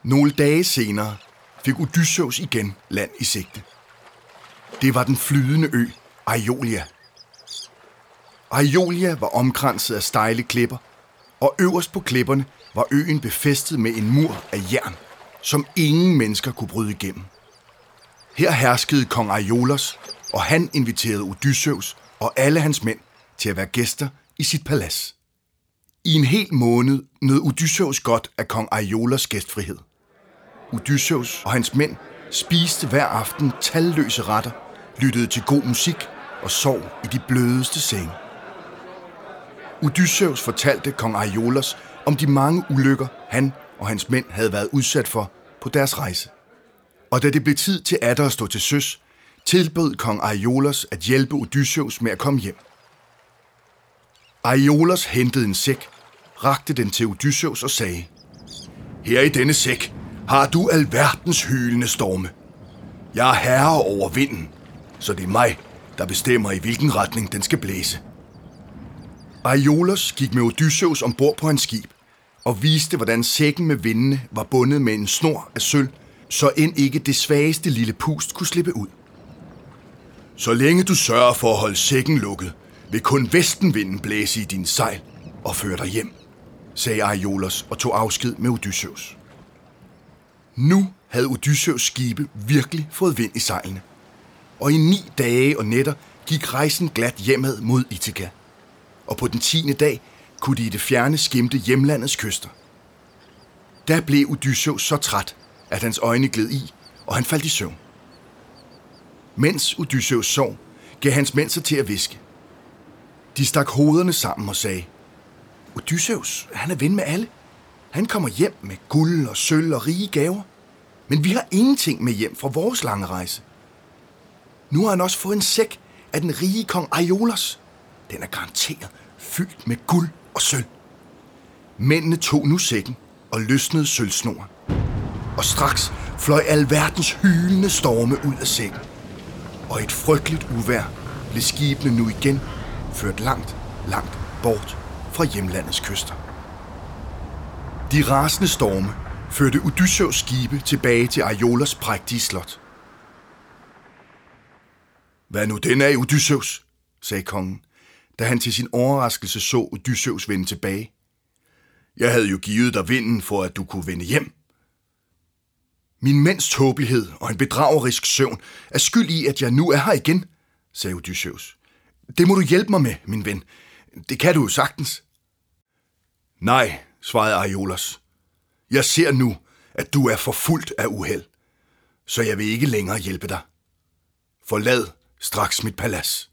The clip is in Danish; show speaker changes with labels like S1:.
S1: Nogle dage senere fik Odysseus igen land i sigte. Det var den flydende ø Aiolia. Aiolia var omkranset af stejle klipper, og øverst på klipperne var øen befæstet med en mur af jern, som ingen mennesker kunne bryde igennem. Her herskede kong Aiolos, og han inviterede Odysseus og alle hans mænd til at være gæster i sit palads. I en hel måned nød Odysseus godt af kong Aiolos gæstfrihed. Odysseus og hans mænd spiste hver aften talløse retter, lyttede til god musik og sov i de blødeste senge. Odysseus fortalte kong Aiolos om de mange ulykker, han og hans mænd havde været udsat for på deres rejse. Og da det blev tid til atter at stå til søs, tilbød kong Aiolos at hjælpe Odysseus med at komme hjem. Aiolos hentede en sæk, rakte den til Odysseus og sagde: "Her i denne sæk har du alverdens hylende storme. Jeg er herre over vinden, så det er mig, der bestemmer, i hvilken retning den skal blæse." Aiolos gik med Odysseus ombord på hans skib og viste, hvordan sækken med vindene var bundet med en snor af sølv, så end ikke det svageste lille pust kunne slippe ud. "Så længe du sørger for at holde sækken lukket, vil kun vestenvinden blæse i dine sejl og føre dig hjem," sagde Aiolos og tog afsked med Odysseus. Nu havde Odysseus skibe virkelig fået vind i sejlene, og i 9 dage og nætter gik rejsen glat hjemad mod Ithaka, og på den 10. dag kunne de i det fjerne skimte hjemlandets kyster. Da blev Odysseus så træt, at hans øjne gled i, og han faldt i søvn. Mens Odysseus sov, gav hans mænd sig til at hviske. De stak hovederne sammen og sagde: "Odysseus, han er ven med alle. Han kommer hjem med guld og sølv og rige gaver. Men vi har ingenting med hjem fra vores lange rejse. Nu har han også fået en sæk af den rige kong Aiolos. Den er garanteret fyldt med guld og sølv." Mændene tog nu sækken og løsnede sølvsnoren. Og straks fløj alverdens hylende storme ud af sækken. Og et frygteligt uvejr blev skibene nu igen ført langt, langt bort fra hjemlandets kyster. De rasende storme førte Odysseus skibe tilbage til Aiolos prægtige slot. "Hvad nu den af, Odysseus?" sagde kongen, da han til sin overraskelse så Odysseus vende tilbage. "Jeg havde jo givet dig vinden for, at du kunne vende hjem." "Min mænds tåbelighed og en bedragerisk søvn er skyld i, at jeg nu er her igen," sagde Odysseus. "Det må du hjælpe mig med, min ven. Det kan du jo sagtens." "Nej," svarede Aiolos. "Jeg ser nu, at du er forfulgt af uheld, så jeg vil ikke længere hjælpe dig. Forlad straks mit palads."